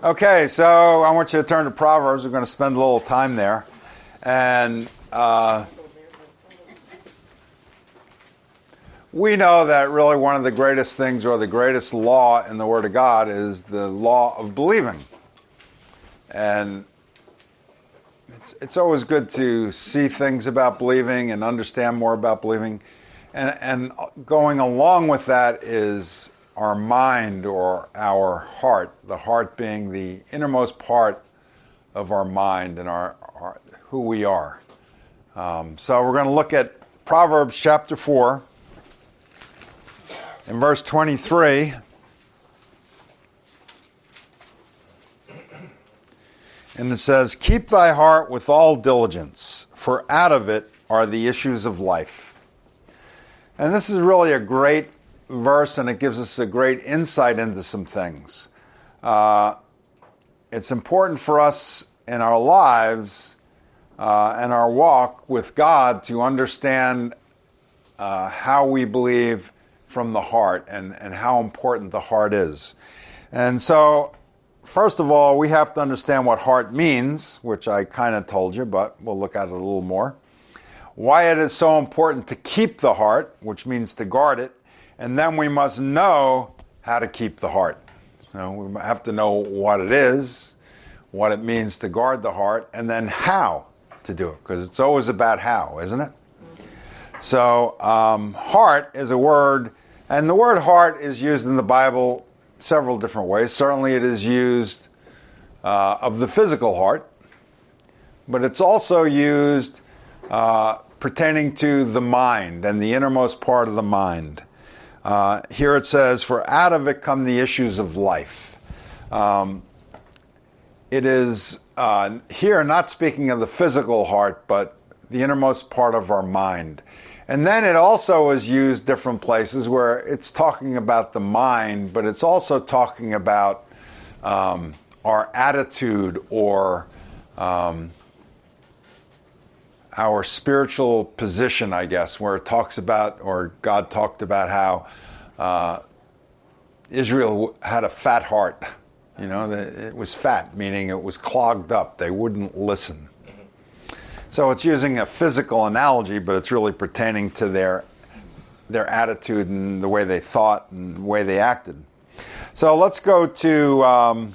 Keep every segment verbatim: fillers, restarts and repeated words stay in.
Okay, so I want you to turn to Proverbs. We're going to spend a little time there. And uh, we know that really one of the greatest things, or the greatest law in the Word of God, is the law of believing. And it's, it's always good to see things about believing and understand more about believing. And, and going along with that is our mind, or our heart, the heart being the innermost part of our mind and our, our who we are. Um, so we're going to look at Proverbs chapter four, in verse twenty-three. And it says, "Keep thy heart with all diligence, for out of it are the issues of life." And this is really a great verse, and it gives us a great insight into some things. Uh, it's important for us in our lives uh, and our walk with God to understand uh, how we believe from the heart, and, and how important the heart is. And so, first of all, we have to understand what heart means, which I kind of told you, but we'll look at it a little more. Why it is so important to keep the heart, which means to guard it. And then we must know how to keep the heart. So we have to know what it is, what it means to guard the heart, and then how to do it. Because it's always about how, isn't it? So um, heart is a word, and the word heart is used in the Bible several different ways. Certainly it is used uh, of the physical heart, but it's also used uh, pertaining to the mind and the innermost part of the mind. Uh, here it says, "For out of it come the issues of life." Um, it is uh, here not speaking of the physical heart, but the innermost part of our mind. And then it also is used different places where it's talking about the mind, but it's also talking about um, our attitude, or um, our spiritual position, I guess, where it talks about, or God talked about how uh, Israel had a fat heart. You know, it was fat, meaning it was clogged up. They wouldn't listen. Mm-hmm. So it's using a physical analogy, but it's really pertaining to their their attitude and the way they thought and the way they acted. So let's go to um,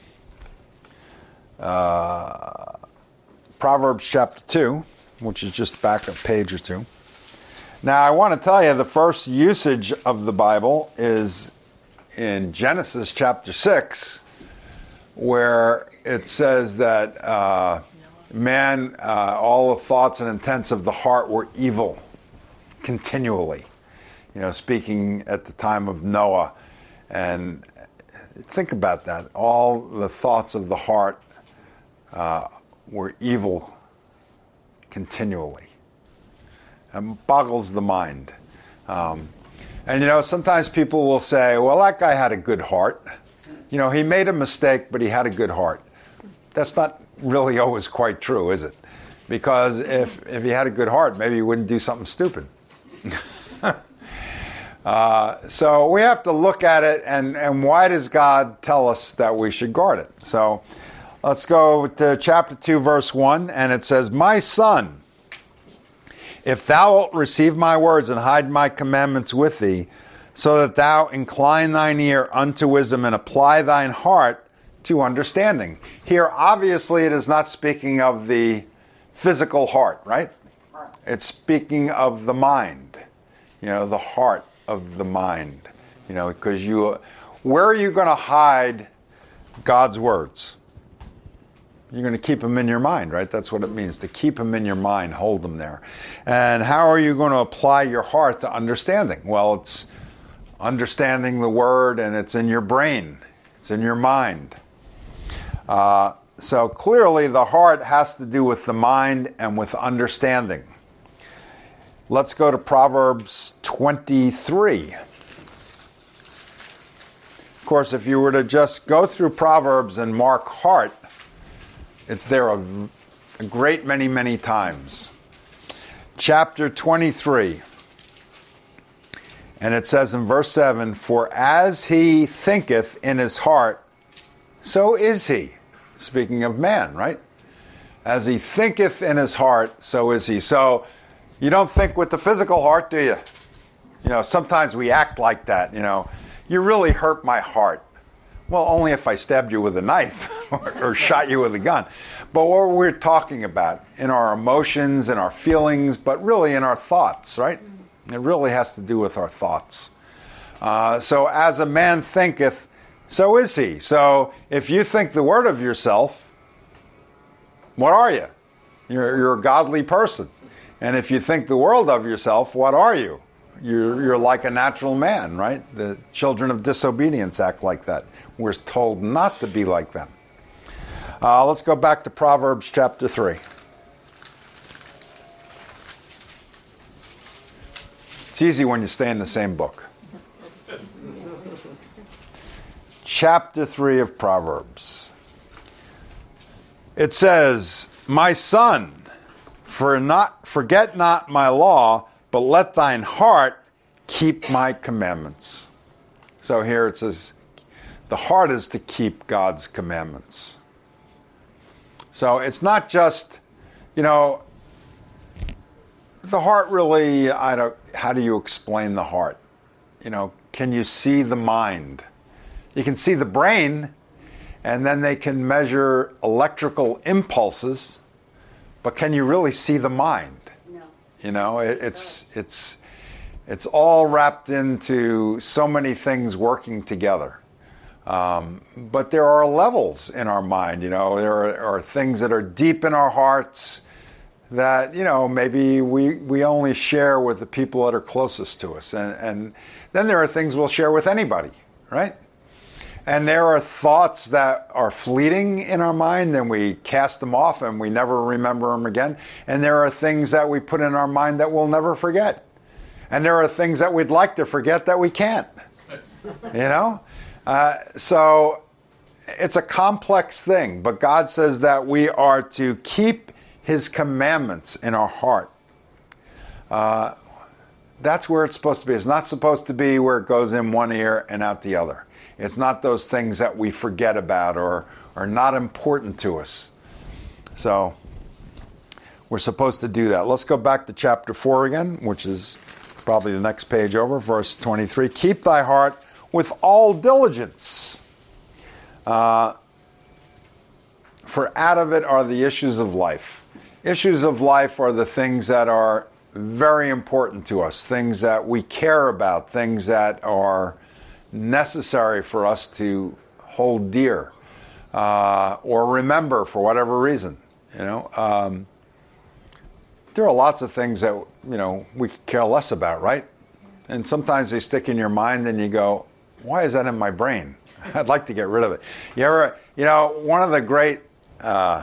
uh, Proverbs chapter two, which is just back a page or two. Now, I want to tell you, the first usage of the Bible is in Genesis chapter six, where it says that uh, man, uh, all the thoughts and intents of the heart were evil continually. You know, speaking at the time of Noah. And think about that. All the thoughts of the heart uh, were evil continually. It boggles the mind. Um, and, you know, sometimes people will say, well, that guy had a good heart. You know, he made a mistake, but he had a good heart. That's not really always quite true, is it? Because if, if he had a good heart, maybe he wouldn't do something stupid. uh, so we have to look at it, and, and why does God tell us that we should guard it? So let's go to chapter two, verse one, and it says, "My son, if thou wilt receive my words and hide my commandments with thee, so that thou incline thine ear unto wisdom and apply thine heart to understanding." Here, obviously, it is not speaking of the physical heart, right? It's speaking of the mind, you know, the heart of the mind, you know, because you, where are you going to hide God's words? You're going to keep them in your mind, right? That's what it means, to keep them in your mind, hold them there. And how are you going to apply your heart to understanding? Well, it's understanding the word, and it's in your brain. It's in your mind. Uh, so clearly the heart has to do with the mind and with understanding. Let's go to Proverbs twenty-three. Of course, if you were to just go through Proverbs and mark heart, it's there a, a great many, many times. Chapter twenty-three. And it says in verse seven, "For as he thinketh in his heart, so is he. Speaking of man, right? As he thinketh in his heart, so is he. So you don't think with the physical heart, do you? You know, sometimes we act like that, you know. You really hurt my heart. Well, only if I stabbed you with a knife or, or shot you with a gun. But what we're talking about in our emotions and our feelings, but really in our thoughts, right? It really has to do with our thoughts. Uh, so as a man thinketh, so is he. So if you think the word of yourself, what are you? You're, you're a godly person. And if you think the world of yourself, what are you? You're, you're like a natural man, right? The children of disobedience act like that. We're told not to be like them. Uh, let's go back to Proverbs chapter three. It's easy when you stay in the same book. Chapter three of Proverbs. It says, "My son, for not, forget not my law, but let thine heart keep my commandments." So here it says, the heart is to keep God's commandments. So it's not just, you know, the heart really, I don't, how do you explain the heart? You know, can you see the mind? You can see the brain, and then they can measure electrical impulses, but can you really see the mind? No. You know, it, it's it's it's all wrapped into so many things working together. Um, but there are levels in our mind, you know, there are, are things that are deep in our hearts that, you know, maybe we, we only share with the people that are closest to us. And, and then there are things we'll share with anybody, right? And there are thoughts that are fleeting in our mind, then we cast them off and we never remember them again. And there are things that we put in our mind that we'll never forget. And there are things that we'd like to forget that we can't, you know? Uh, so it's a complex thing, but God says that we are to keep His commandments in our heart. Uh, that's where it's supposed to be. It's not supposed to be where it goes in one ear and out the other. It's not those things that we forget about or are not important to us. So we're supposed to do that. Let's go back to chapter four again, which is probably the next page over, verse twenty-three. "Keep thy heart with all diligence, uh, for out of it are the issues of life." Issues of life are the things that are very important to us, things that we care about, things that are necessary for us to hold dear uh, or remember for whatever reason. You know, um, there are lots of things that, you know, we could care less about, right? And sometimes they stick in your mind and you go, why is that in my brain? I'd like to get rid of it. You ever, you know, one of the great uh,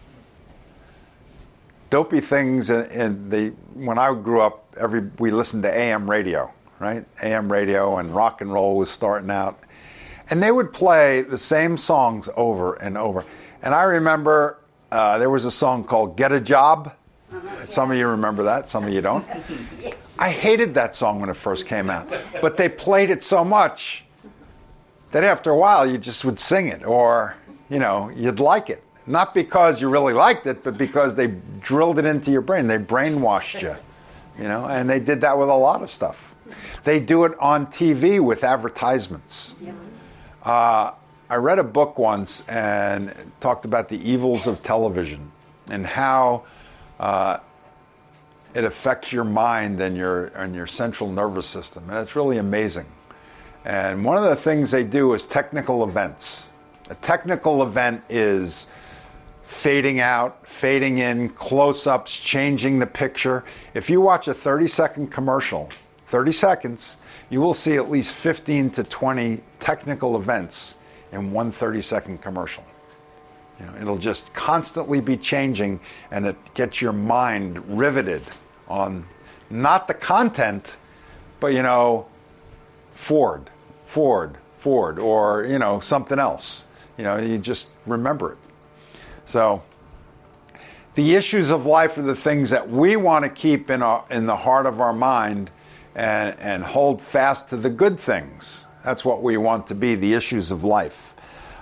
dopey things in, in the, when I grew up, every we listened to A M radio, right? A M radio, and rock and roll was starting out. And they would play the same songs over and over. And I remember uh, there was a song called "Get a Job." Uh-huh, some yeah. of you remember that, some of you don't. Yes. I hated that song when it first came out. But they played it so much that after a while you just would sing it, or, you know, you'd like it. Not because you really liked it, but because they drilled it into your brain. They brainwashed you, you know, and they did that with a lot of stuff. They do it on T V with advertisements. Yeah. Uh, I read a book once and it talked about the evils of television and how uh, it affects your mind and your and your central nervous system. And it's really amazing. And one of the things they do is technical events. A technical event is fading out, fading in, close-ups, changing the picture. If you watch a thirty-second commercial, thirty seconds, you will see at least fifteen to twenty technical events in one thirty-second commercial. You know, it'll just constantly be changing, and it gets your mind riveted on not the content, but, you know, Ford, Ford, Ford, or, you know, something else. You know, you just remember it. So the issues of life are the things that we want to keep in our, in the heart of our mind and, and hold fast to the good things. That's what we want to be, the issues of life.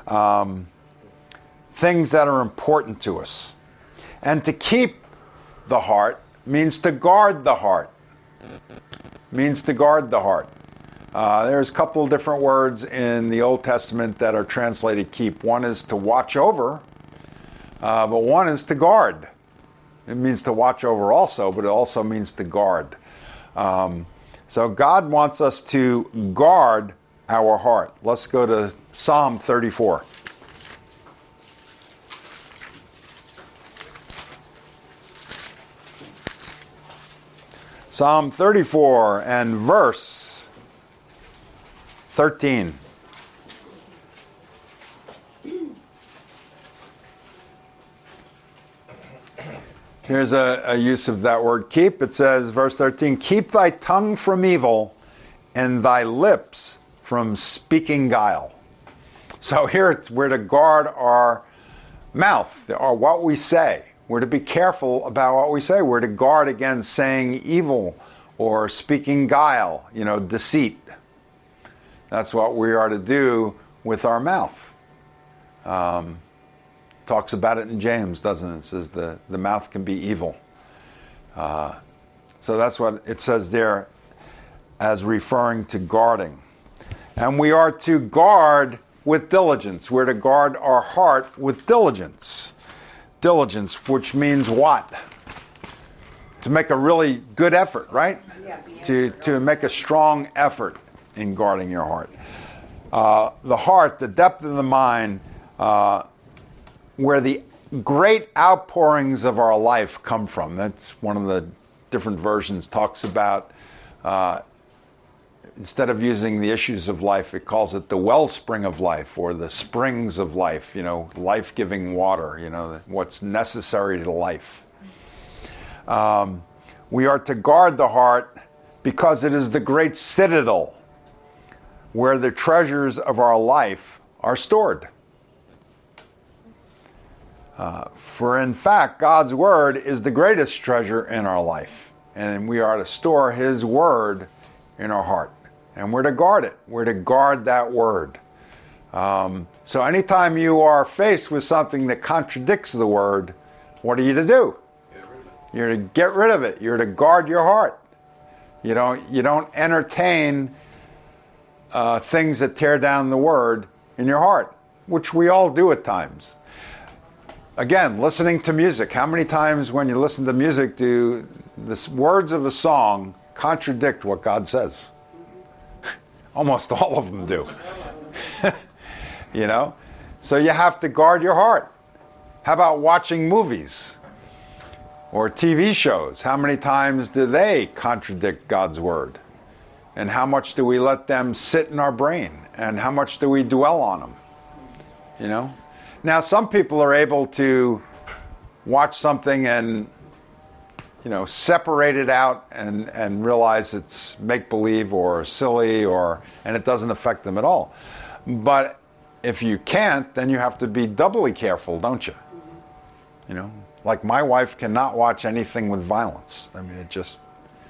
um, things that are important to us. And to keep the heart means to guard the heart. Means to guard the heart. Uh, there's a couple of different words in the Old Testament that are translated keep. One is to watch over, uh, but one is to guard. It means to watch over also, but it also means to guard. Um, so God wants us to guard our heart. Let's go to Psalm thirty-four. Psalm thirty-four and verse thirteen. Here's a, a use of that word keep. It says, verse thirteen, keep thy tongue from evil and thy lips from speaking guile. So here it's, we're to guard our mouth, or what we say. We're to be careful about what we say. We're to guard against saying evil or speaking guile, you know, deceit. That's what we are to do with our mouth. Um, talks about it in James, doesn't it? It says the, the mouth can be evil. Uh, so that's what it says there as referring to guarding. And we are to guard with diligence. We're to guard our heart with diligence. Diligence, which means what? To make a really good effort, right? Yeah, to, to make a strong effort in guarding your heart. Uh, the heart, the depth of the mind, uh, where the great outpourings of our life come from. That's one of the different versions talks about, uh, instead of using the issues of life, it calls it the wellspring of life or the springs of life, you know, life-giving water, you know, what's necessary to life. Um, we are to guard the heart because it is the great citadel where the treasures of our life are stored. Uh, for in fact, God's Word is the greatest treasure in our life. And we are to store His Word in our heart. And we're to guard it. We're to guard that Word. Um, so anytime you are faced with something that contradicts the Word, what are you to do? You're to get rid of it. You're to guard your heart. You don't, you don't entertain uh, things that tear down the Word in your heart, which we all do at times. Again, listening to music. How many times when you listen to music do the words of a song contradict what God says? Almost all of them do. You know? So you have to guard your heart. How about watching movies or T V shows? How many times do they contradict God's Word? And how much do we let them sit in our brain? And how much do we dwell on them? You know? Now, some people are able to watch something and, you know, separate it out and, and realize it's make-believe or silly, or and it doesn't affect them at all. But if you can't, then you have to be doubly careful, don't you? You know, like my wife cannot watch anything with violence. I mean, it just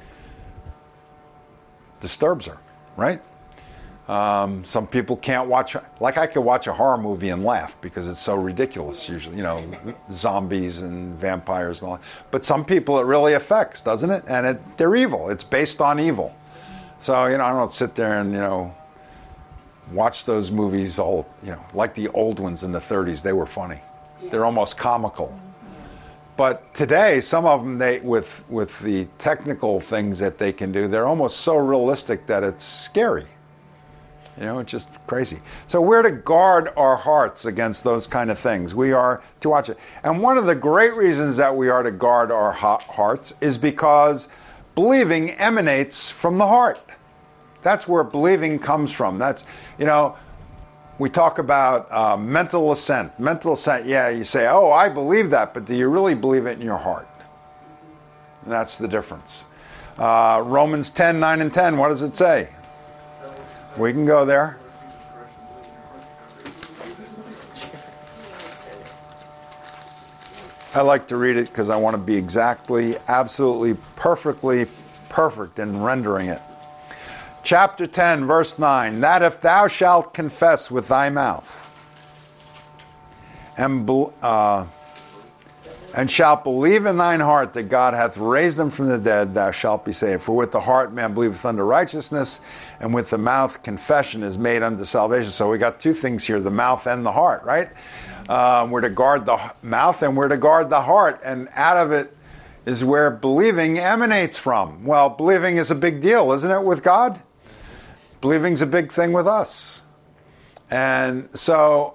disturbs her, right? Um, some people can't watch, like I could watch a horror movie and laugh because it's so ridiculous usually, you know, zombies and vampires and all that. But some people it really affects, doesn't it? And it, they're evil. It's based on evil. So, you know, I don't sit there and, you know, watch those movies all, you know, like the old ones in the thirties. They were funny. They're almost comical. But today, some of them, they with with the technical things that they can do, they're almost so realistic that it's scary. You know, it's just crazy. So we're to guard our hearts against those kind of things. We are to watch it. And one of the great reasons that we are to guard our hearts is because believing emanates from the heart. That's where believing comes from. That's, you know, we talk about uh, mental assent. Mental assent, yeah, you say, oh, I believe that, but do you really believe it in your heart? And that's the difference. Uh, Romans ten, nine and ten, what does it say? We can go there. I like to read it because I want to be exactly, absolutely, perfectly perfect in rendering it. Chapter ten, verse nine, that if thou shalt confess with thy mouth and uh, and shalt believe in thine heart that God hath raised him from the dead, thou shalt be saved. For with the heart man believeth unto righteousness, and with the mouth confession is made unto salvation. So we got two things here, the mouth and the heart, right? Uh, we're to guard the mouth and we're to guard the heart. And out of it is where believing emanates from. Well, believing is a big deal, isn't it, with God? Believing's a big thing with us. And so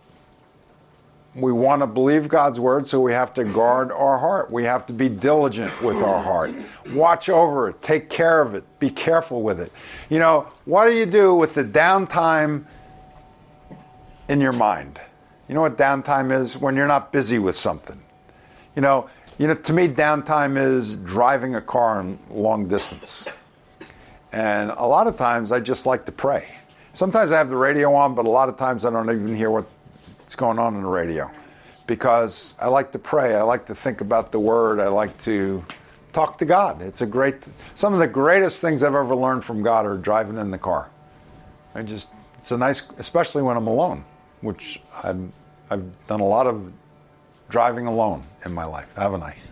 we want to believe God's word, so we have to guard our heart. We have to be diligent with our heart. Watch over it. Take care of it. Be careful with it. You know, what do you do with the downtime in your mind? You know what downtime is? When you're not busy with something. You know, you know, to me, downtime is driving a car in long distance. And a lot of times I just like to pray. Sometimes I have the radio on, but a lot of times I don't even hear what What's going on in the radio, because I like to pray. I like to think about the word. I like to talk to God. It's a great, some of the greatest things I've ever learned from God are driving in the car. I just, it's a nice, especially when I'm alone, which I'm, I've done a lot of driving alone in my life, haven't I?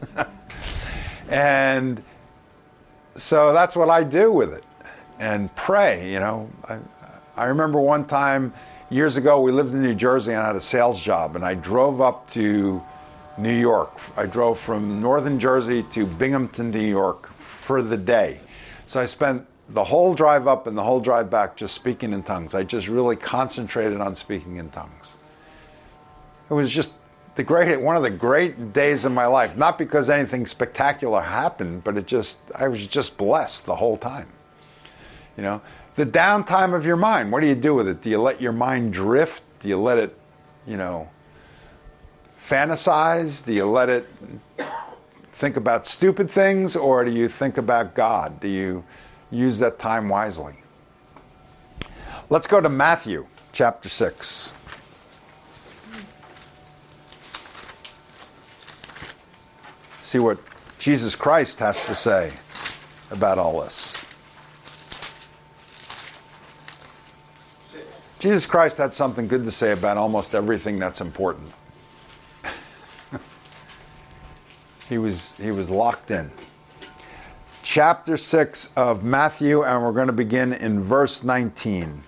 And so that's what I do with it, and pray. You know, I, I remember one time. Years ago, we lived in New Jersey and I had a sales job, and I drove up to New York. I drove from northern Jersey to Binghamton, New York for the day. So I spent the whole drive up and the whole drive back just speaking in tongues. I just really concentrated on speaking in tongues. It was just the great, one of the great days of my life. Not because anything spectacular happened, but it just, I was just blessed the whole time. You know? The downtime of your mind, what do you do with it? Do you let your mind drift? Do you let it, you know, fantasize? Do you let it think about stupid things? Or do you think about God? Do you use that time wisely? Let's go to Matthew chapter six. See what Jesus Christ has to say about all this. Jesus Christ had something good to say about almost everything that's important. he was he was locked in. Chapter six of Matthew, and we're going to begin in verse nineteen.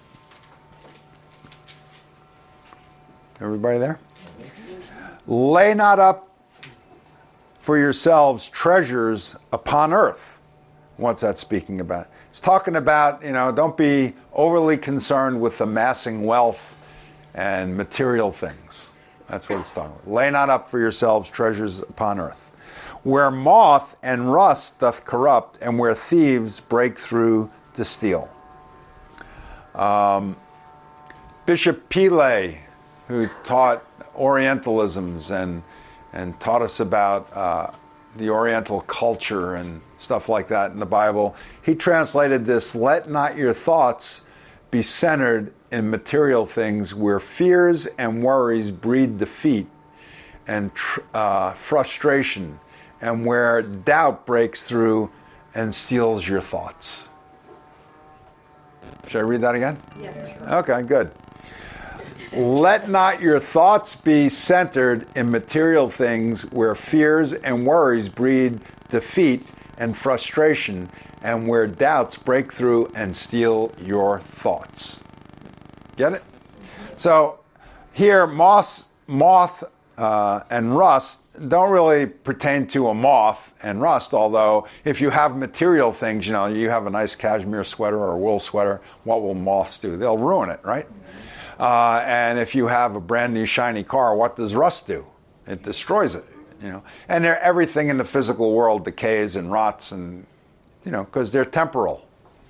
Everybody there? Lay not up for yourselves treasures upon earth. What's that speaking about? It's talking about, you know, don't be overly concerned with amassing wealth and material things. That's what it's talking about. Lay not up for yourselves treasures upon earth, where moth and rust doth corrupt, and where thieves break through to steal. Um, Bishop Pile, who taught Orientalisms and and taught us about uh, the Oriental culture and stuff like that in the Bible, he translated this, let not your thoughts be centered in material things where fears and worries breed defeat and tr- uh, frustration, and where doubt breaks through and steals your thoughts. Should I read that again? Yeah, sure. Okay, good. Let not your thoughts be centered in material things where fears and worries breed defeat and frustration, and where doubts break through and steal your thoughts. Get it? So here, moth, moth uh, and rust don't really pertain to a moth and rust, although if you have material things, you know, you have a nice cashmere sweater or a wool sweater, what will moths do? They'll ruin it, right? Uh, and if you have a brand new shiny car, what does rust do? It destroys it, you know. And everything in the physical world decays and rots, and you know, because they're temporal.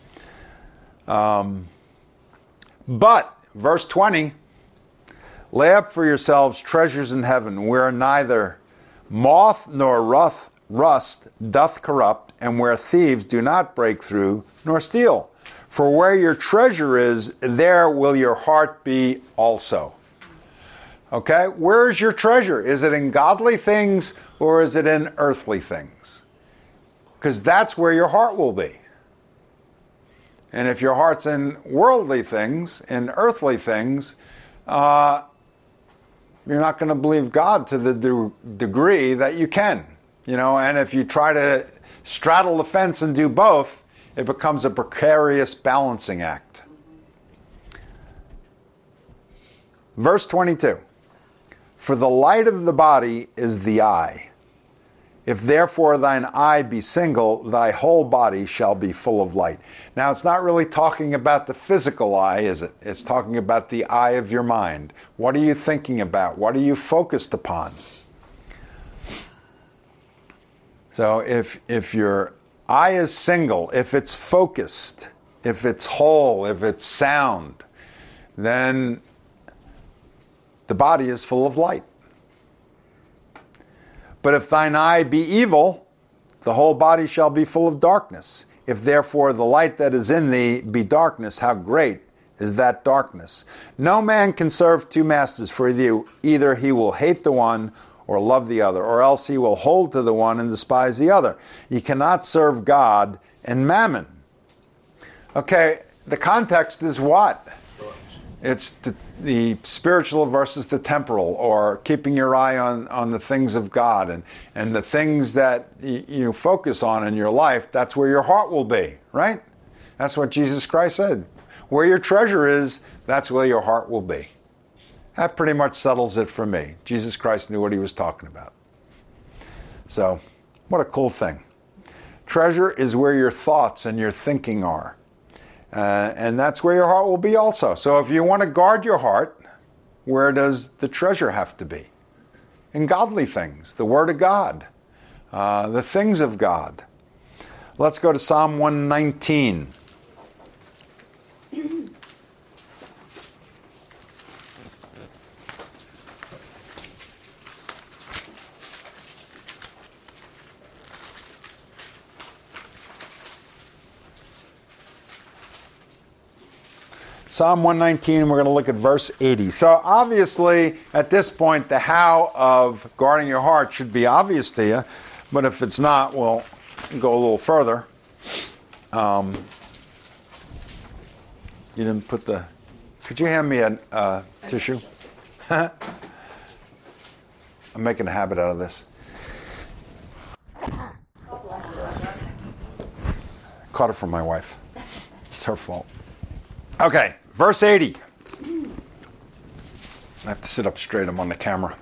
Um, but verse twenty, lay up for yourselves treasures in heaven, where neither moth nor rust, rust doth corrupt, and where thieves do not break through nor steal. For where your treasure is, there will your heart be also. Okay? Where's your treasure? Is it in godly things or is it in earthly things? Because that's where your heart will be. And if your heart's in worldly things, in earthly things, uh, you're not going to believe God to the de- degree that you can. You know, and if you try to straddle the fence and do both, it becomes a precarious balancing act. Verse twenty-two. For the light of the body is the eye. If therefore thine eye be single, thy whole body shall be full of light. Now, it's not really talking about the physical eye, is it? It's talking about the eye of your mind. What are you thinking about? What are you focused upon? So if if your eye is single, if it's focused, if it's whole, if it's sound, then the body is full of light. But if thine eye be evil, the whole body shall be full of darkness. If therefore the light that is in thee be darkness, how great is that darkness? No man can serve two masters, for either he will hate the one or love the other, or else he will hold to the one and despise the other. You cannot serve God and mammon. Okay, the context is what? It's the, the spiritual versus the temporal, or keeping your eye on, on the things of God, and, and the things that you, you focus on in your life, that's where your heart will be, right? That's what Jesus Christ said. Where your treasure is, that's where your heart will be. That pretty much settles it for me. Jesus Christ knew what he was talking about. So, what a cool thing. Treasure is where your thoughts and your thinking are. Uh, and that's where your heart will be also. So if you want to guard your heart, where does the treasure have to be? In godly things, the Word of God, uh, the things of God. Let's go to Psalm one nineteen. Psalm one nineteen, we're going to look at verse eighty. So obviously, at this point, the how of guarding your heart should be obvious to you. But if it's not, we'll go a little further. Um, you didn't put the... Could you hand me a uh, tissue? I'm making a habit out of this. Caught it from my wife. It's her fault. Okay. Verse eighty. I have to sit up straight. I'm on the camera.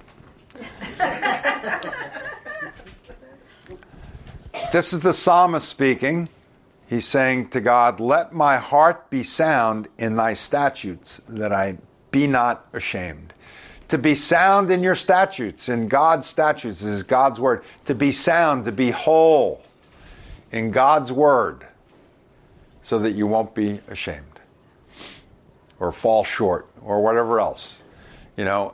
This is the psalmist speaking. He's saying to God, let my heart be sound in thy statutes, that I be not ashamed. To be sound in your statutes, in God's statutes, this is God's word. To be sound, to be whole in God's word, so that you won't be ashamed or fall short, or whatever else, you know.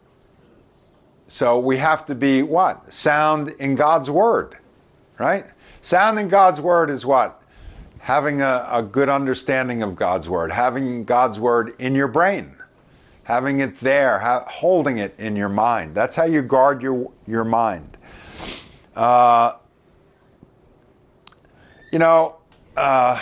So we have to be what? Sound in God's Word, right? Sound in God's Word is what? Having a, a good understanding of God's Word, having God's Word in your brain, having it there, ha- holding it in your mind. That's how you guard your, your mind. Uh, you know, uh,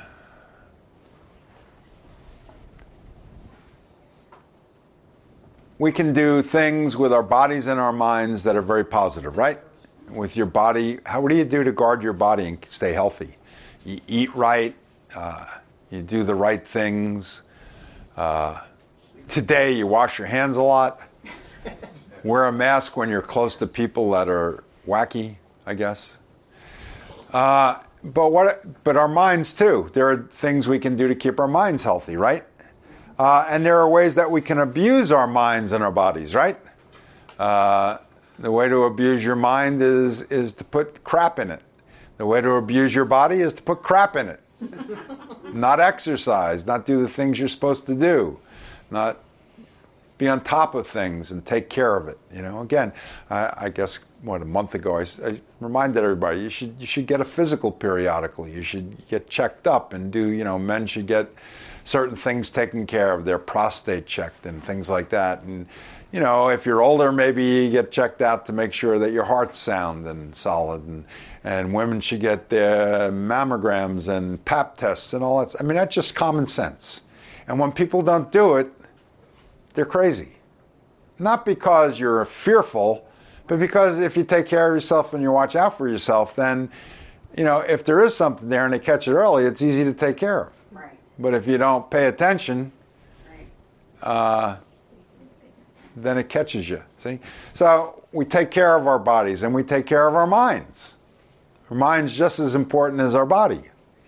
we can do things with our bodies and our minds that are very positive, right? With your body, how, what do you do to guard your body and stay healthy? You eat right, uh, you do the right things. Uh, today, you wash your hands a lot. Wear a mask when you're close to people that are wacky, I guess. Uh, but what? But our minds too. There are things we can do to keep our minds healthy, right? Uh, and there are ways that we can abuse our minds and our bodies, right? Uh, the way to abuse your mind is is to put crap in it. The way to abuse your body is to put crap in it. Not exercise, not do the things you're supposed to do, not be on top of things and take care of it. You know, again, I, I guess what a month ago I, I reminded everybody you should you should get a physical periodically. You should get checked up and do. You know, men should get certain things taken care of, their prostate checked and things like that. And, you know, if you're older, maybe you get checked out to make sure that your heart's sound and solid. And, and women should get their mammograms and pap tests and all that. I mean, that's just common sense. And when people don't do it, they're crazy. not because you're fearful, but because if you take care of yourself and you watch out for yourself, then, you know, if there is something there and they catch it early, it's easy to take care of. Right. But if you don't pay attention, Right. uh, then it catches you. See? So we take care of our bodies and we take care of our minds. Our mind's just as important as our body.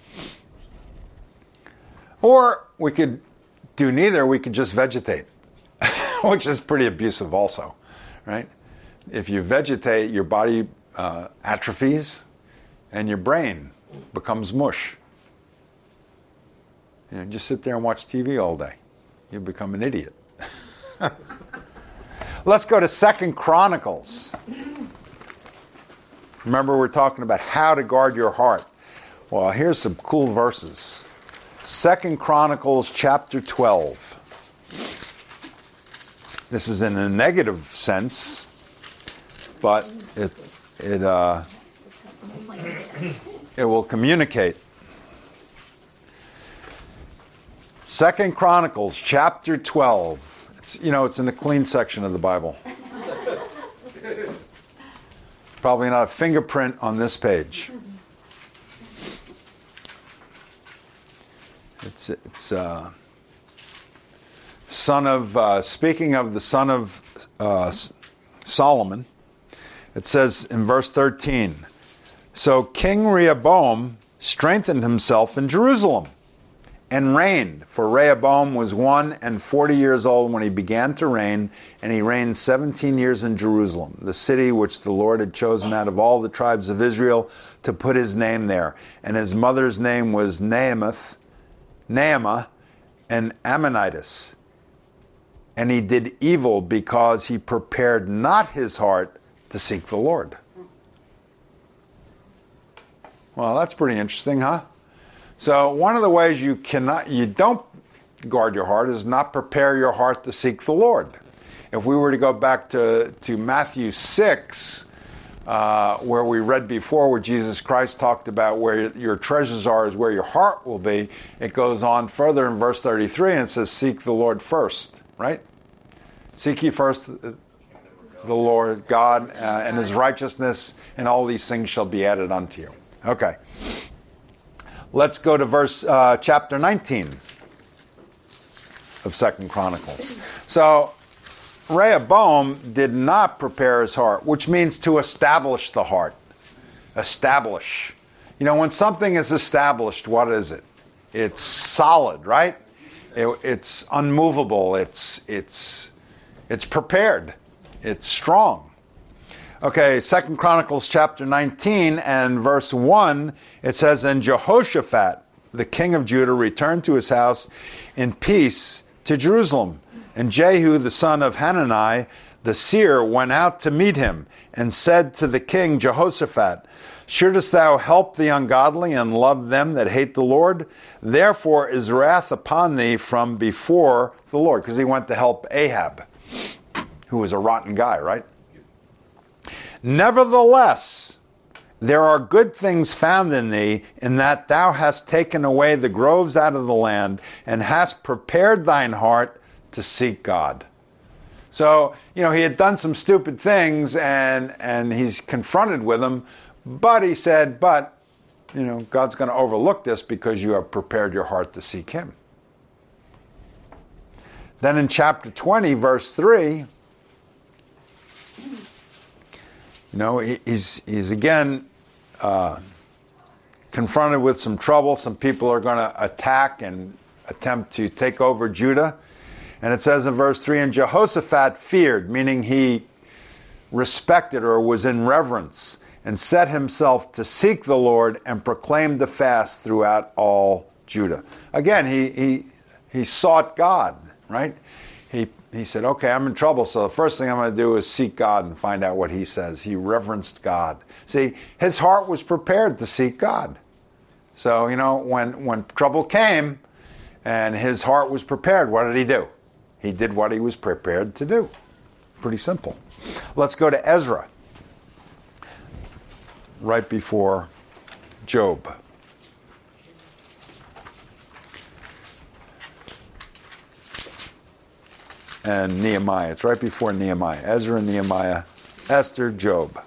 Or we could do neither. We could just vegetate, which is pretty abusive also, right? If you vegetate, your body uh, atrophies and your brain becomes mush. You know, just sit there and watch T V all day. You become an idiot. Let's go to Second Chronicles. Remember, we're talking about how to guard your heart. Well, here's some cool verses. Second Chronicles chapter twelve. This is in a negative sense, but it it uh, it will communicate. Second Chronicles chapter twelve. It's, you know, it's in the clean section of the Bible. Probably not a fingerprint on this page. It's it's uh, son of uh, speaking of the son of uh, Solomon. It says in verse thirteen, so King Rehoboam strengthened himself in Jerusalem and reigned, for Rehoboam was one and forty years old when he began to reign, and he reigned seventeen years in Jerusalem, the city which the Lord had chosen out of all the tribes of Israel to put his name there. And his mother's name was Naamath, Naamah, and Ammonitis. And he did evil because he prepared not his heart to seek the Lord. Well, that's pretty interesting, huh? So one of the ways you cannot, you don't guard your heart is not prepare your heart to seek the Lord. If we were to go back to, to Matthew six, uh, where we read before, where Jesus Christ talked about where your treasures are is where your heart will be, it goes on further in verse thirty-three and it says, seek the Lord first, right? Seek ye first the Lord God uh, and his righteousness, and all these things shall be added unto you. Okay. Let's go to verse uh, chapter nineteen of Second Chronicles. So Rehoboam did not prepare his heart, which means to establish the heart. Establish. You know, when something is established, what is it? It's solid, right? It, it's unmovable. It's it's it's prepared. It's strong. Okay, Second Chronicles chapter nineteen and verse one, it says, and Jehoshaphat, the king of Judah, returned to his house in peace to Jerusalem. And Jehu, the son of Hanani, the seer, went out to meet him and said to the king Jehoshaphat, shouldest thou help the ungodly and love them that hate the Lord? Therefore is wrath upon thee from before the Lord. Because he went to help Ahab, who was a rotten guy, right? Nevertheless, there are good things found in thee, in that thou hast taken away the groves out of the land, and hast prepared thine heart to seek God. So, you know, he had done some stupid things, and and he's confronted with them, but he said, but, you know, God's going to overlook this because you have prepared your heart to seek him. Then in chapter twenty, verse three, you know, he's, he's again uh, confronted with some trouble. Some people are going to attack and attempt to take over Judah. And it says in verse three, and Jehoshaphat feared, meaning he respected or was in reverence, and set himself to seek the Lord and proclaimed the fast throughout all Judah. Again, he he he sought God, right? He He said, okay, I'm in trouble, so the first thing I'm going to do is seek God and find out what he says. He reverenced God. See, his heart was prepared to seek God. So, you know, when, when trouble came and his heart was prepared, what did he do? He did what he was prepared to do. Pretty simple. Let's go to Ezra, right before Job. and Nehemiah. It's right before Nehemiah. Ezra, Nehemiah, Esther, Job.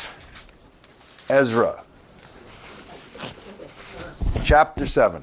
Ezra, chapter seven.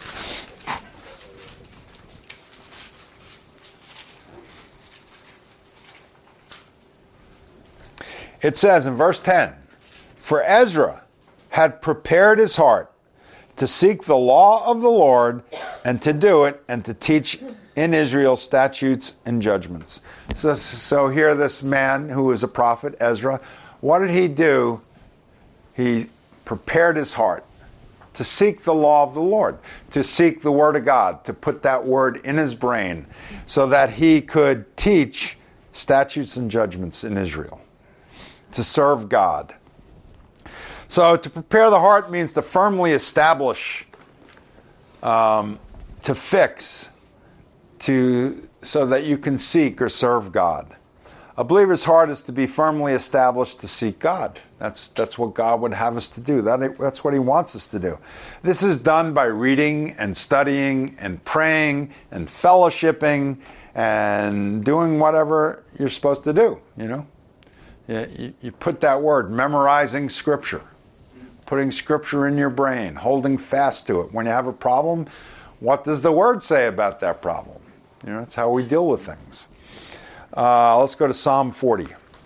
It says in verse ten, "For Ezra had prepared his heart to seek the law of the Lord and to do it and to teach in Israel statutes and judgments." So, so here this man who was a prophet, Ezra, what did he do? He prepared his heart to seek the law of the Lord, to seek the Word of God, to put that Word in his brain so that he could teach statutes and judgments in Israel, to serve God. So to prepare the heart means to firmly establish, um, to fix, to so that you can seek or serve God. A believer's heart is to be firmly established to seek God. That's that's what God would have us to do. That, that's what He wants us to do. This is done by reading and studying and praying and fellowshipping and doing whatever you're supposed to do, you know. You, you put that word, memorizing Scripture, putting Scripture in your brain, holding fast to it. When you have a problem, what does the Word say about that problem? You know, that's how we deal with things. Uh, let's go to Psalm forty.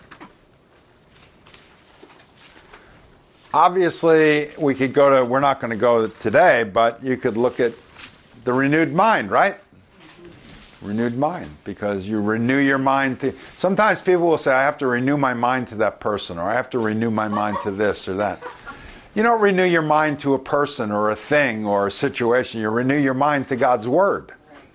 Obviously, we could go to, we're not going to go today, but you could look at the renewed mind, right? Renewed mind, because you renew your mind to, sometimes people will say, I have to renew my mind to that person, or I have to renew my mind to this or that. You don't renew your mind to a person or a thing or a situation. You renew your mind to God's Word.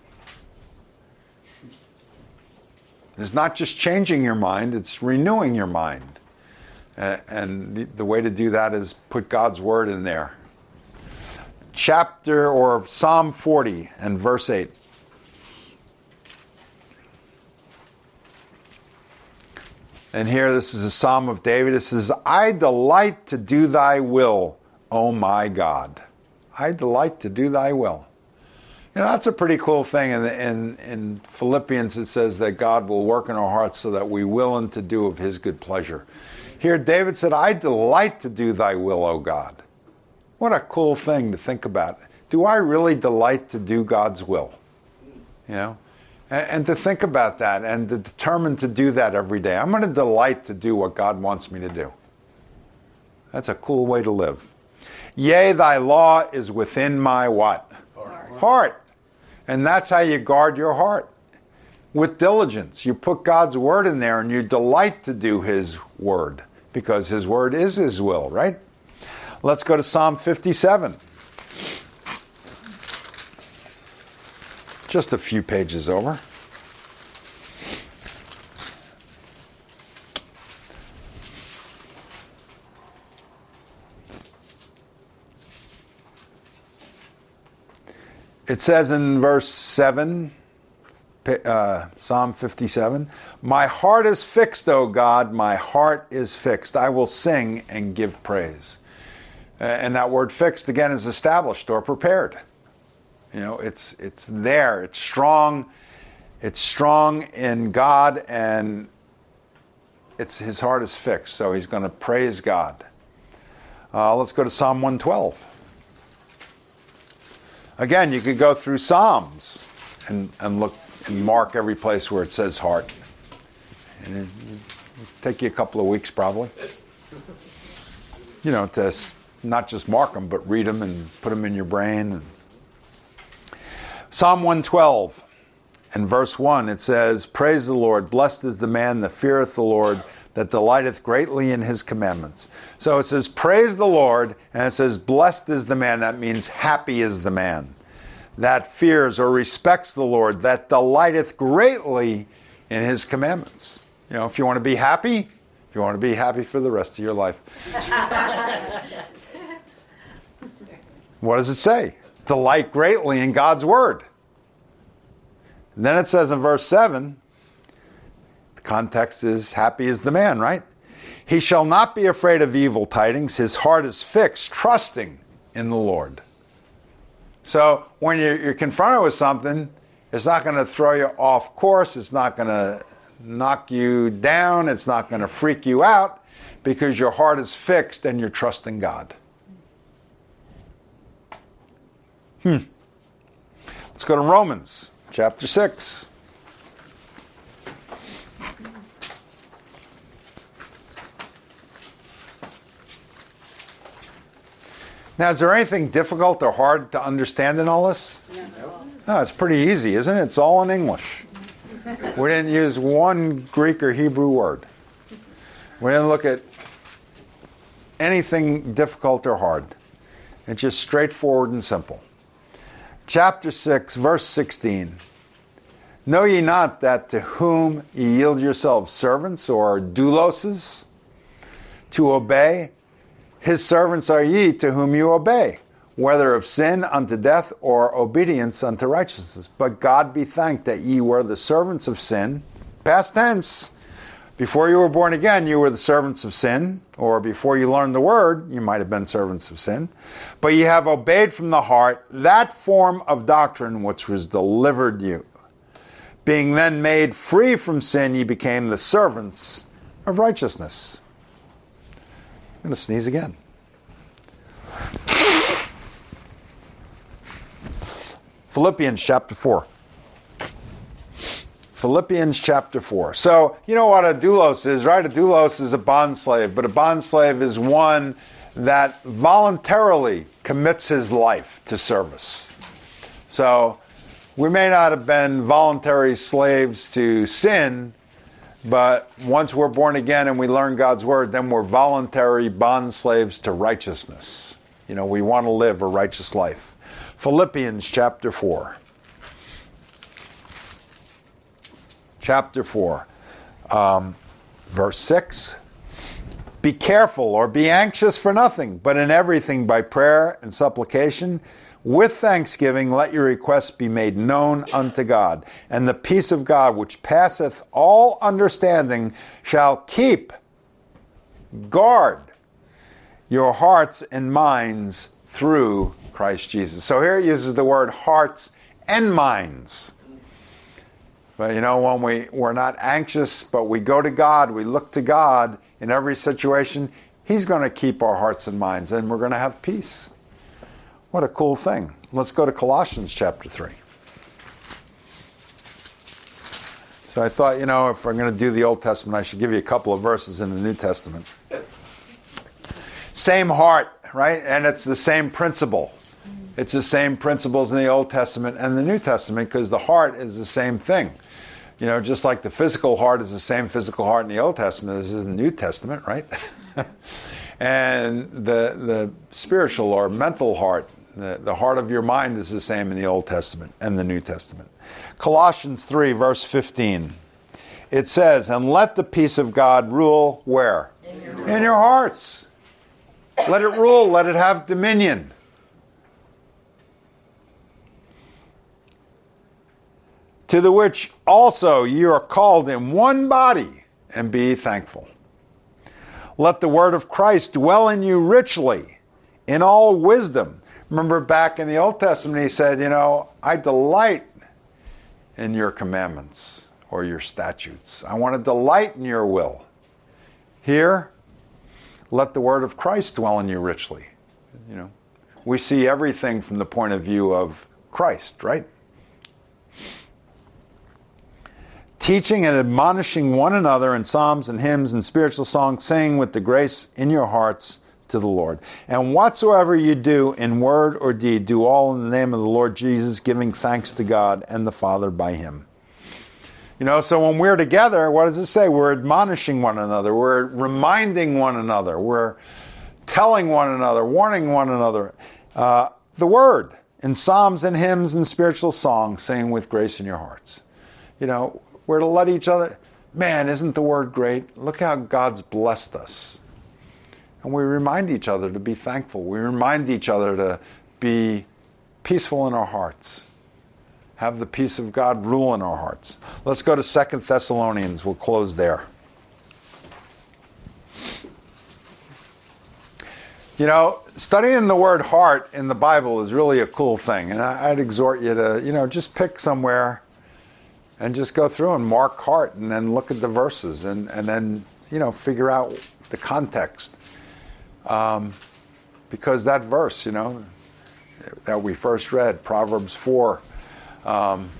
It's not just changing your mind, it's renewing your mind. Uh, and the, the way to do that is put God's Word in there. Chapter or Psalm forty and verse eight. And here, this is a Psalm of David. It says, I delight to do thy will, O my God. I delight to do thy will. You know, that's a pretty cool thing. In, in, in Philippians, it says that God will work in our hearts so that we will and to do of his good pleasure. Here, David said, I delight to do thy will, O God. What a cool thing to think about. Do I really delight to do God's will? You know? And to think about that and to determine to do that every day. I'm going to delight to do what God wants me to do. That's a cool way to live. Yea, thy law is within my what? Heart. Heart. And that's how you guard your heart. With diligence. You put God's word in there and you delight to do his word. Because his word is his will, right? Let's go to Psalm fifty-seven. Just a few pages over. It says in verse seven, uh, Psalm fifty-seven, my heart is fixed, O God, my heart is fixed. I will sing and give praise. Uh, and that word fixed, again, is established or prepared. You know, it's it's there. It's strong. It's strong in God, and it's his heart is fixed. So he's going to praise God. Uh, let's go to Psalm one twelve. Again, you could go through Psalms and, and look and mark every place where it says heart. And it, it'll take you a couple of weeks probably. You know, to not just mark them, but read them and put them in your brain. And Psalm one twelve and verse one, it says, praise the Lord, blessed is the man that feareth the Lord, that delighteth greatly in his commandments. So it says, praise the Lord, and it says, blessed is the man. That means happy is the man that fears or respects the Lord, that delighteth greatly in his commandments. You know, if you want to be happy, if you want to be happy for the rest of your life. What does it say? Delight greatly in God's word. And then it says in verse seven, the context is happy is the man, right? He shall not be afraid of evil tidings. His heart is fixed, trusting in the Lord. So when you're, you're confronted with something, It's not going to throw you off course. It's not going to knock you down. It's not going to freak you out because your heart is fixed and you're trusting God. Hmm. Let's go to Romans chapter six. Now, is there anything difficult or hard to understand in all this? No. No, it's pretty easy, isn't it? It's all in English. We didn't use one Greek or Hebrew word. We didn't look at anything difficult or hard. It's just straightforward and simple. Chapter six, verse sixteen. Know ye not that to whom ye yield yourselves servants or douloses to obey, his servants are ye to whom you obey, whether of sin unto death or obedience unto righteousness. But God be thanked that ye were the servants of sin, past tense. Before you were born again, you were the servants of sin, or before you learned the word, you might have been servants of sin. But ye have obeyed from the heart that form of doctrine which was delivered you. Being then made free from sin, ye became the servants of righteousness. I'm going to sneeze again. Philippians chapter four. Philippians chapter four. So, you know what a doulos is, right? A doulos is a bondslave, but a bondslave is one that voluntarily commits his life to service. So, we may not have been voluntary slaves to sin, but once we're born again and we learn God's word, then we're voluntary bondslaves to righteousness. You know, we want to live a righteous life. Philippians chapter four. Chapter four, um, verse six. Be careful or be anxious for nothing, but in everything by prayer and supplication, with thanksgiving, let your requests be made known unto God. And the peace of God, which passeth all understanding, shall keep, guard your hearts and minds through Christ Jesus. So here it uses the word hearts and minds. But you know, when we, we're not anxious, but we go to God, we look to God in every situation, He's going to keep our hearts and minds, and we're going to have peace. What a cool thing. Let's go to Colossians chapter three. So I thought, you know, if I'm going to do the Old Testament, I should give you a couple of verses in the New Testament. Same heart, right? And it's the same principle. It's the same principles in the Old Testament and the New Testament, because the heart is the same thing. You know, just like the physical heart is the same physical heart in the Old Testament as in the New Testament, right? And the the spiritual or mental heart, the, the heart of your mind is the same in the Old Testament and the New Testament. Colossians three, verse fifteen. It says, and let the peace of God rule where? In your, in your hearts. Let it rule. Let it have dominion. To the which also you are called in one body, and be thankful. Let the word of Christ dwell in you richly, in all wisdom. Remember back in the Old Testament, he said, you know, I delight in your commandments or your statutes. I want to delight in your will. Here, let the word of Christ dwell in you richly. You know, we see everything from the point of view of Christ, right? Teaching and admonishing one another in psalms and hymns and spiritual songs, saying with the grace in your hearts to the Lord. And whatsoever you do in word or deed, do all in the name of the Lord Jesus, giving thanks to God and the Father by Him. You know, so when we're together, what does it say? We're admonishing one another. We're reminding one another. We're telling one another, warning one another. Uh, the word in psalms and hymns and spiritual songs, saying with grace in your hearts. You know, we're to let each other, man, isn't the word great? Look how God's blessed us. And we remind each other to be thankful. We remind each other to be peaceful in our hearts. Have the peace of God rule in our hearts. Let's go to Second Thessalonians. We'll close there. You know, studying the word heart in the Bible is really a cool thing. And I, I'd exhort you to, you know, just pick somewhere and just go through and mark heart and then look at the verses and, and then, you know, figure out the context. Um, because that verse, you know, that we first read, Proverbs four, um,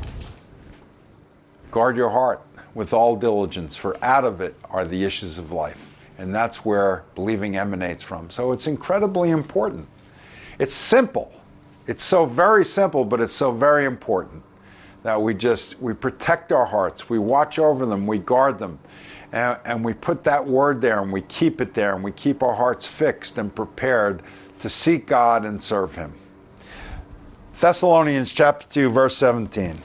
guard your heart with all diligence, for out of it are the issues of life. And that's where believing emanates from. So it's incredibly important. It's simple. It's so very simple, but it's so very important that we just, we protect our hearts, we watch over them, we guard them, and, and we put that word there and we keep it there and we keep our hearts fixed and prepared to seek God and serve Him. Thessalonians chapter two, verse seventeen.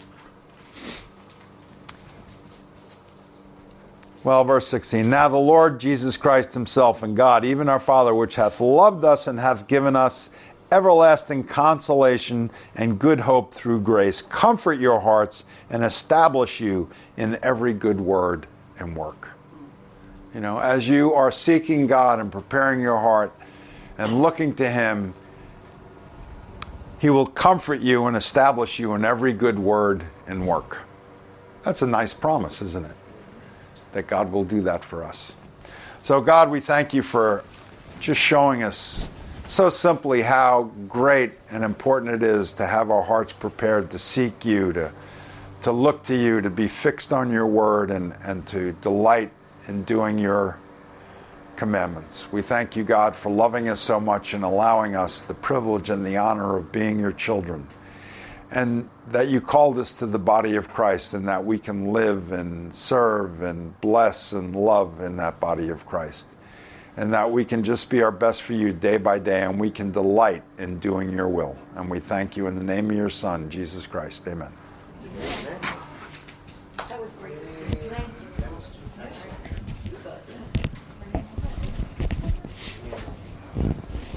Well, verse sixteen. Now the Lord Jesus Christ Himself and God, even our Father, which hath loved us and hath given us everlasting consolation and good hope through grace, comfort your hearts and establish you in every good word and work. You know, as you are seeking God and preparing your heart and looking to Him, He will comfort you and establish you in every good word and work. That's a nice promise, isn't it? That God will do that for us. So God, we thank You for just showing us so simply how great and important it is to have our hearts prepared to seek You, to, to look to You, to be fixed on Your word, and, and to delight in doing Your commandments. We thank You, God, for loving us so much and allowing us the privilege and the honor of being Your children. And that You called us to the body of Christ, and that we can live and serve and bless and love in that body of Christ. And that we can just be our best for You day by day, and we can delight in doing Your will. And we thank You in the name of Your Son, Jesus Christ. Amen. That was great. Thank you.